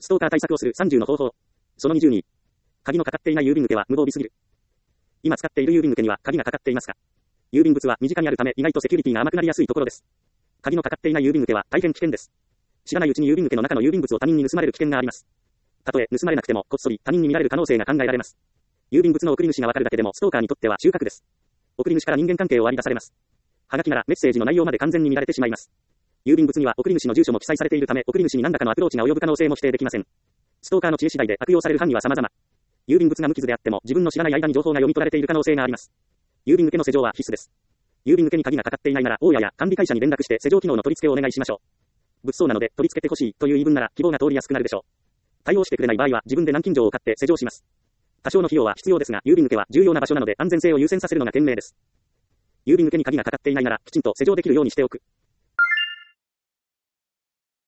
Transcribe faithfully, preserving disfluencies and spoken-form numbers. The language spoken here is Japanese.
ストーカー対策をするさんじゅうの方法。そのにじゅうに。鍵のかかっていない郵便受けは無防備すぎる。今使っている郵便受けには鍵がかかっていますか？郵便物は身近にあるため意外とセキュリティが甘くなりやすいところです。鍵のかかっていない郵便受けは大変危険です。知らないうちに郵便受けの中の郵便物を他人に盗まれる危険があります。たとえ盗まれなくてもこっそり他人に見られる可能性が考えられます。郵便物の送り主がわかるだけでもストーカーにとっては収穫です。送り主から人間関係を割り出されます。はがきならメッセージの内容まで完全に見られてしまいます。郵便物には送り主の住所も記載されているため送り主に何らかのアプローチが及ぶ可能性も否定できません。ストーカーの知恵次第で悪用される範囲は様々。郵便物が無傷であっても自分の知らない間に情報が読み取られている可能性があります。郵便受けの施錠は必須です。郵便受けに鍵がかかっていないなら大家や管理会社に連絡して施錠機能の取り付けをお願いしましょう。物騒なので取り付けてほしいという言い分なら希望が通りやすくなるでしょう。対応してくれない場合は自分で南京錠を買って施錠します。多少の費用は必要ですが郵便受けは重要な場所なので安全性を優先させるのが賢明です。郵便受けに鍵がかかっていないならきちんと施錠できるようにしておく。